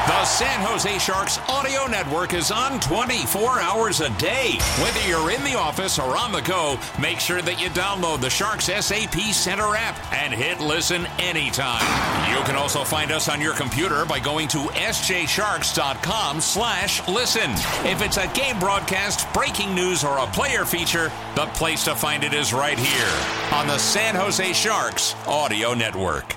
The San Jose Sharks audio network is on 24 hours a day. Whether you're in the office or on the go, make sure that you download the Sharks SAP Center app and hit listen anytime. You can also find us on your computer by going to sjsharks.com/listen. If it's a game broadcast, breaking news, or a player feature, the place to find it is right here on the San Jose Sharks audio network.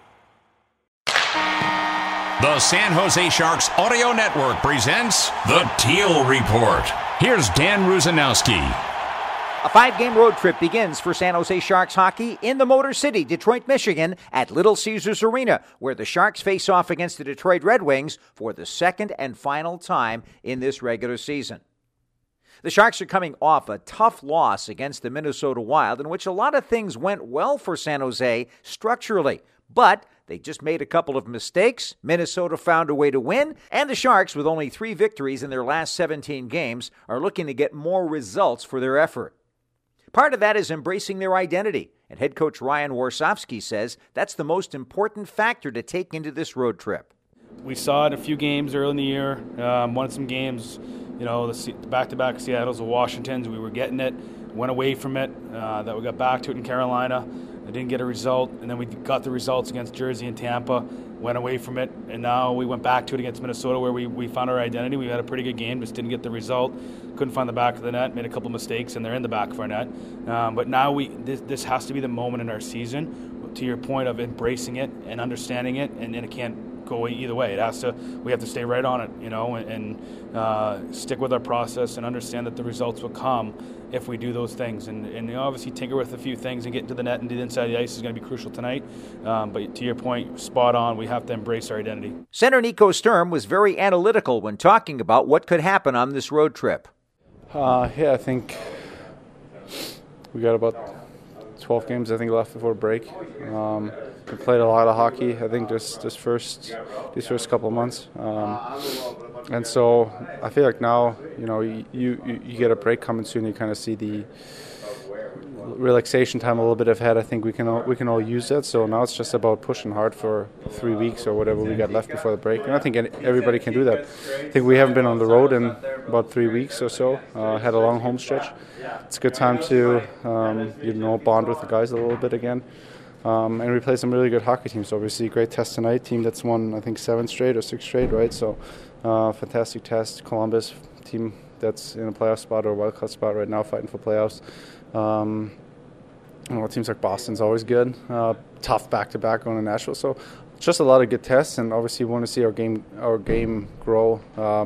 The San Jose Sharks Audio Network presents The Teal Report. Here's Dan Rusanowski. A 5-game road trip begins for San Jose Sharks hockey in the Motor City, Detroit, Michigan, at Little Caesars Arena, where the Sharks face off against the Detroit Red Wings for the second and final time in this regular season. The Sharks are coming off a tough loss against the Minnesota Wild, in which a lot of things went well for San Jose structurally, but they just made a couple of mistakes. Minnesota found a way to win, and the Sharks, with only 3 victories in their last 17 games, are looking to get more results for their effort. Part of that is embracing their identity, and head coach Ryan Warsofsky says that's the most important factor to take into this road trip. We saw it a few games early in the year, won some games, the back-to-back Seattles and Washingtons. We were getting it, went away from it, that we got back to it in Carolina. I didn't get a result, and then we got the results against Jersey and Tampa, went away from it, and now we went back to it against Minnesota where we found our identity. We had a pretty good game, just didn't get the result. Couldn't find the back of the net, made a couple mistakes, and they're in the back of our net. But now this has to be the moment in our season, to your point of embracing it and understanding it, and it can't go either way. We have to stay right on it, and stick with our process and understand that the results will come if we do those things. And obviously tinker with a few things and get into the net and to the inside of the ice is going to be crucial tonight. But to your point, spot on, we have to embrace our identity. Center Nico Sturm was very analytical when talking about what could happen on this road trip. I think we got about 12 games left before break. We played a lot of hockey, I think, these first couple of months. And so I feel like now, you get a break coming soon. You kind of see the relaxation time a little bit ahead. I think we can all use that. So now it's just about pushing hard for 3 weeks or whatever we got left before the break. And I think everybody can do that. I think we haven't been on the road in about 3 weeks or so. Had a long home stretch. It's a good time to bond with the guys a little bit again. And we play some really good hockey teams. Obviously, great test tonight. Team that's won, I think, 7 straight or 6 straight, right? So, fantastic test. Columbus, team that's in a playoff spot or a wild card spot right now, fighting for playoffs. Teams like Boston's always good. Tough back-to-back going to Nashville. So, just a lot of good tests, and obviously, we want to see our game grow.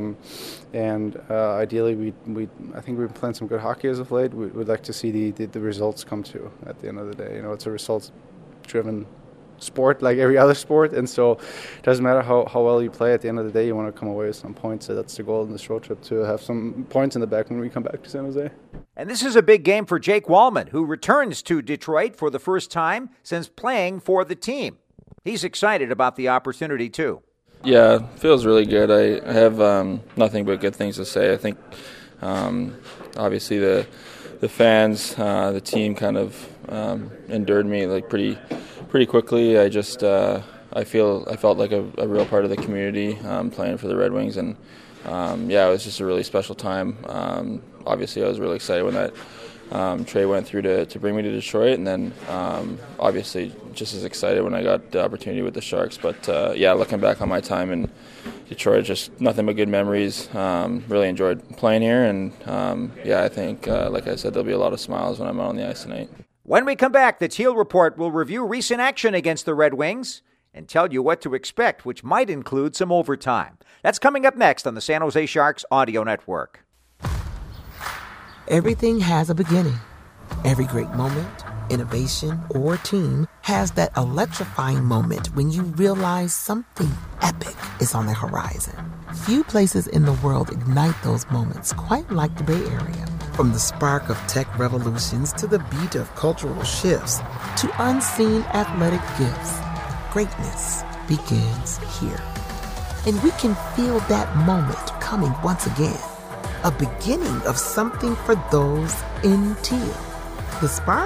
Ideally, I think we've been playing some good hockey as of late. We'd like to see the results come to at the end of the day. It's a results-driven sport like every other sport, and so it doesn't matter how well you play. At the end of the day, you want to come away with some points. So that's the goal in this road trip, to have some points in the back when we come back to San Jose. And this is a big game for Jake Wallman, who returns to Detroit for the first time since playing for the team. He's excited about the opportunity, too. Yeah, it feels really good. I have nothing but good things to say. I think, obviously, the fans, the team kind of endured me pretty quickly. I just I felt like a real part of the community playing for the Red Wings, and it was just a really special time. Obviously, I was really excited when that trade went through to bring me to Detroit, and then obviously just as excited when I got the opportunity with the Sharks. But looking back on my time in Detroit, just nothing but good memories. Really enjoyed playing here, and I think, like I said, there'll be a lot of smiles when I'm out on the ice tonight. When we come back, the Teal Report will review recent action against the Red Wings and tell you what to expect, which might include some overtime. That's coming up next on the San Jose Sharks Audio Network. Everything has a beginning. Every great moment, innovation, or team has that electrifying moment when you realize something epic is on the horizon. Few places in the world ignite those moments quite like the Bay Area. From the spark of tech revolutions to the beat of cultural shifts to unseen athletic gifts, greatness begins here. And we can feel that moment coming once again. A beginning of something for those in teal. The spark?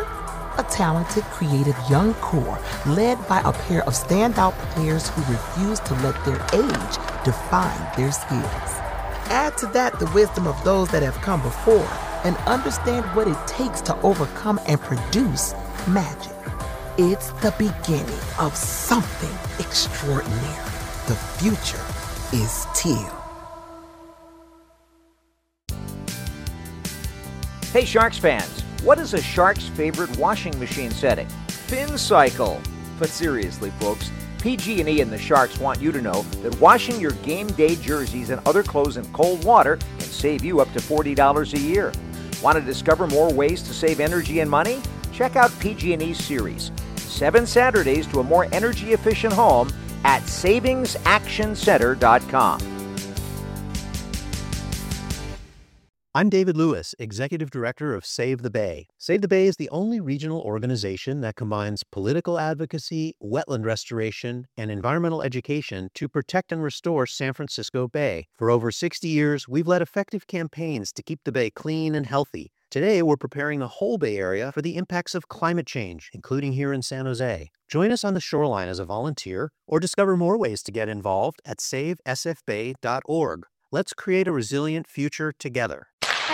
a talented, creative young core led by a pair of standout players who refuse to let their age define their skills. Add to that the wisdom of those that have come before and understand what it takes to overcome and produce magic. It's the beginning of something extraordinary. The future is Teal. Hey Sharks fans, what is a Sharks' favorite washing machine setting? FinCycle. But seriously folks, PG&E and the Sharks want you to know that washing your game day jerseys and other clothes in cold water can save you up to $40 a year. Want to discover more ways to save energy and money? Check out PG&E's series, 7 Saturdays to a more energy-efficient home at savingsactioncenter.com. I'm David Lewis, Executive Director of Save the Bay. Save the Bay is the only regional organization that combines political advocacy, wetland restoration, and environmental education to protect and restore San Francisco Bay. For over 60 years, we've led effective campaigns to keep the Bay clean and healthy. Today, we're preparing the whole Bay Area for the impacts of climate change, including here in San Jose. Join us on the shoreline as a volunteer or discover more ways to get involved at savesfbay.org. Let's create a resilient future together.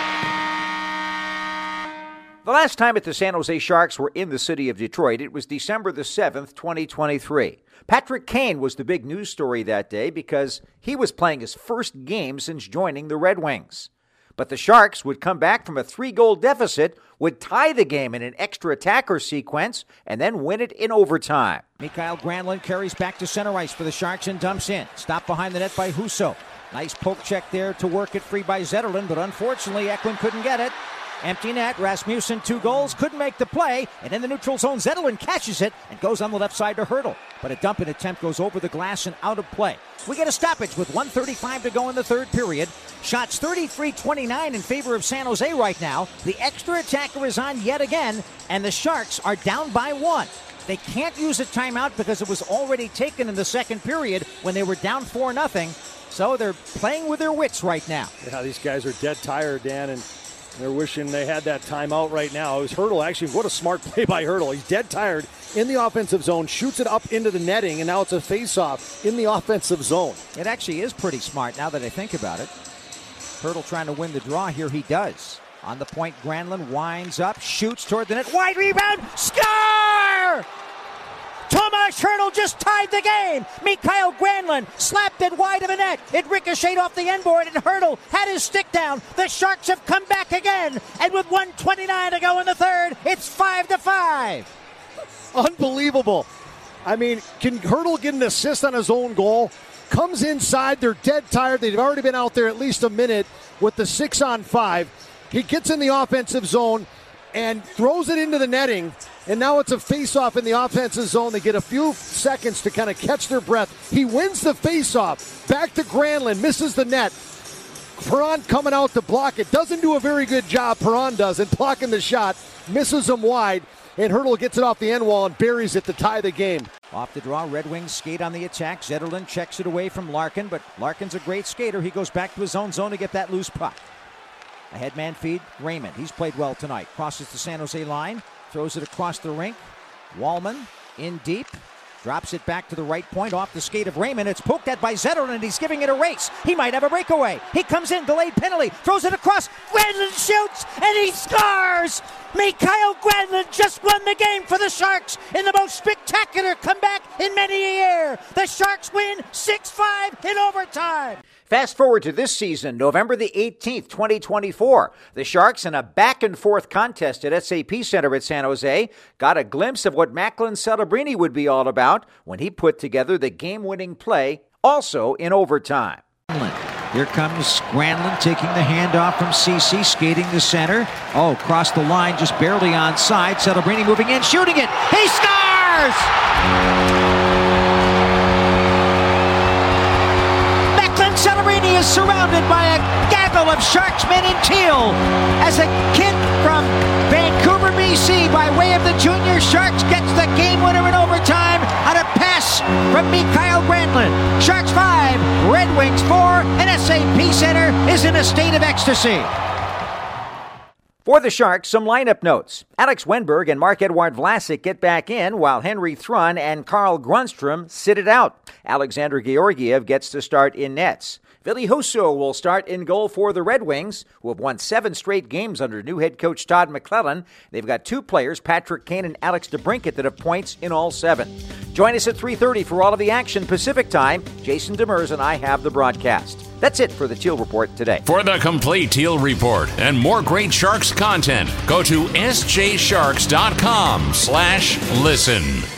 The last time that the San Jose Sharks were in the city of Detroit, it was December the 7th, 2023. Patrick Kane was the big news story that day because he was playing his first game since joining the Red Wings. But the Sharks would come back from a 3-goal deficit, would tie the game in an extra attacker sequence, and then win it in overtime. Mikael Granlund carries back to center ice for the Sharks and dumps in. Stopped behind the net by Husso. Nice poke check there to work it free by Zetterlund, but unfortunately Eklund couldn't get it. Empty net, Rasmussen 2 goals, couldn't make the play, and in the neutral zone, Zetterlund catches it and goes on the left side to Hertl. But a dumping attempt goes over the glass and out of play. We get a stoppage with 1:35 to go in the third period. Shots 33-29 in favor of San Jose right now. The extra attacker is on yet again, and the Sharks are down by 1. They can't use a timeout because it was already taken in the second period when they were down 4-0. So they're playing with their wits right now. Yeah, these guys are dead tired, Dan, and they're wishing they had that timeout right now. It was Hertl, actually. What a smart play by Hertl. He's dead tired in the offensive zone, shoots it up into the netting, and now it's a face-off in the offensive zone. It actually is pretty smart now that I think about it. Hertl trying to win the draw here. He does. On the point, Granlund winds up, shoots toward the net. Wide rebound, score! Tomas Hertl just tied the game. Mikael Granlund slapped it wide of the net. It ricocheted off the end board, and Hertl had his stick down. The Sharks have come back again, and with 1:29 to go in the third, it's 5-5. Unbelievable. I mean, can Hertl get an assist on his own goal? Comes inside, they're dead tired. They've already been out there at least a minute with the 6-on-5. He gets in the offensive zone and throws it into the netting. And now it's a face-off in the offensive zone. They get a few seconds to kind of catch their breath. He wins the face-off. Back to Granlund, misses the net. Perron coming out to block it. Doesn't do a very good job, Perron does, in blocking the shot. Misses him wide. And Hertl gets it off the end wall and buries it to tie the game. Off the draw, Red Wings skate on the attack. Zetterlund checks it away from Larkin, but Larkin's a great skater. He goes back to his own zone to get that loose puck. A headman feed, Raymond. He's played well tonight. Crosses the San Jose line. Throws it across the rink. Wallman in deep. Drops it back to the right point off the skate of Raymond. It's poked at by Zetterlund, and he's giving it a race. He might have a breakaway. He comes in, delayed penalty. Throws it across. Granlund shoots, and he scores! Mikael Granlund just won the game for the Sharks in the most spectacular comeback in many a year. The Sharks win 6-5 in overtime. Fast forward to this season, November the 18th, 2024. The Sharks, in a back-and-forth contest at SAP Center at San Jose, got a glimpse of what Macklin Celebrini would be all about when he put together the game-winning play, also in overtime. Here comes Granlund taking the handoff from CeCe, skating the center. Oh, crossed the line, just barely onside. Celebrini moving in, shooting it. He scores! Celebrini is surrounded by a gaggle of Sharks men in teal as a kid from Vancouver, BC, by way of the Junior Sharks, gets the game winner in overtime on a pass from Mikael Granlund. Sharks 5, Red Wings 4, and SAP Center is in a state of ecstasy. For the Sharks, some lineup notes. Alex Wenberg and Mark-Edouard Vlasic get back in, while Henry Thrun and Carl Grunstrom sit it out. Alexander Georgiev gets to start in nets. Ville Husso will start in goal for the Red Wings, who have won 7 straight games under new head coach Todd McClellan. They've got 2 players, Patrick Kane and Alex DeBrincat, that have points in all 7. Join us at 3:30 for all of the action Pacific time. Jason Demers and I have the broadcast. That's it for the Teal Report today. For the complete Teal Report and more great Sharks content, go to sjsharks.com/listen.